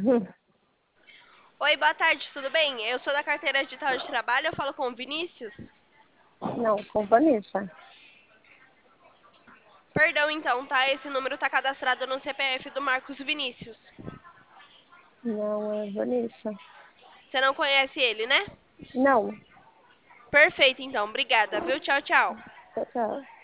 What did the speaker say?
Oi, boa tarde, tudo bem? Eu sou da carteira digital de trabalho, eu falo com o Vinícius. Não, com Vanessa. Perdão, então, tá? Esse número tá cadastrado no CPF do Marcos Vinícius. Não, é Vanessa. Você não conhece ele, né? Não. Perfeito, então. Obrigada, viu? Tchau, tchau. Tchau, tchau.